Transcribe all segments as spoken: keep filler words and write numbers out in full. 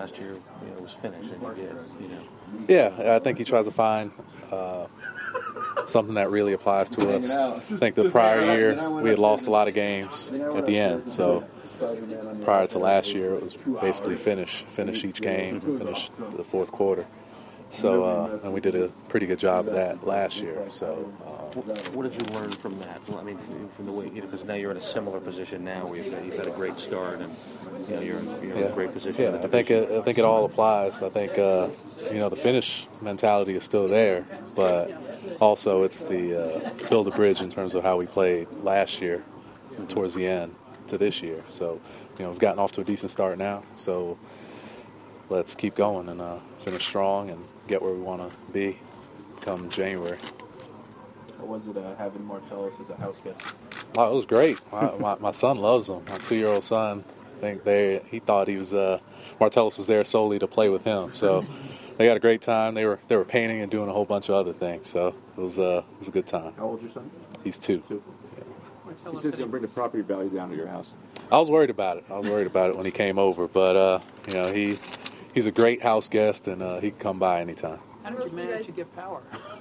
last year, you know, was finish, and you did, you know. Yeah, I think he tries to find uh, something that really applies to us. I think the prior year we had lost a lot of games at the end, so prior to last year it was basically finish, finish each game, finish the fourth quarter. So, uh, and we did a pretty good job of that last year. So, uh, what did you learn from that? I mean, from the way, you know, because now you're in a similar position now, where you've, you've had a great start, and you know you're, you're yeah. in a great position. Yeah, I think it, I think it all applies. I think uh, you know the finish mentality is still there, but also it's the uh, build a bridge in terms of how we played last year and towards the end to this year. So, you know, we've gotten off to a decent start now. So let's keep going and uh, finish strong and get where we want to be come January. What was it uh, having Martellus as a house guest? Oh, it was great. My, my, my son loves him. My two-year-old son, I think they he thought he was uh, Martellus was there solely to play with him. So they had a great time. They were they were painting and doing a whole bunch of other things. So it was uh, it was a good time. How old's your son? He's two. Two. Yeah. He says he's gonna bring the property value down to your house. I was worried about it. I was worried about it when he came over, but uh, you know he he's a great house guest and uh, he can come by anytime. How did you manage to get power?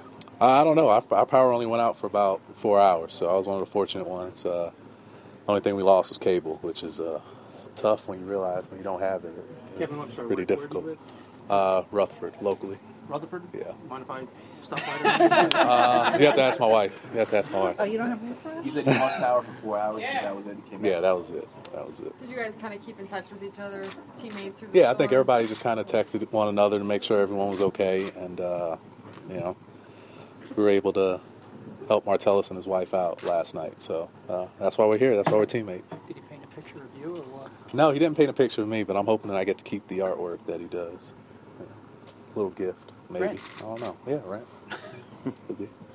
I don't know. Our, our power only went out for about four hours, so I was one of the fortunate ones. Uh, the only thing we lost was cable, which is uh, tough when you realize when you don't have it. Kevin, I'm It's sorry, pretty where- difficult. where do Uh, Rutherford, locally. Rutherford? Yeah. Mind if I stop by? Uh, you have to ask my wife. You have to ask my wife. Oh, you don't have room for us? You said you lost power for four hours, and that was it. He came Yeah, back. that was it. That was it. Did you guys kind of keep in touch with each other, teammates? Through the Yeah, I think storm? everybody just kind of texted one another to make sure everyone was okay, and uh, you know, we were able to help Martellus and his wife out last night. So uh, that's why we're here. That's why we're teammates. Did he paint a picture of you or what? No, he didn't paint a picture of me, but I'm hoping that I get to keep the artwork that he does. Yeah. Little gift, maybe. Rent. I don't know. Yeah, right. Could be.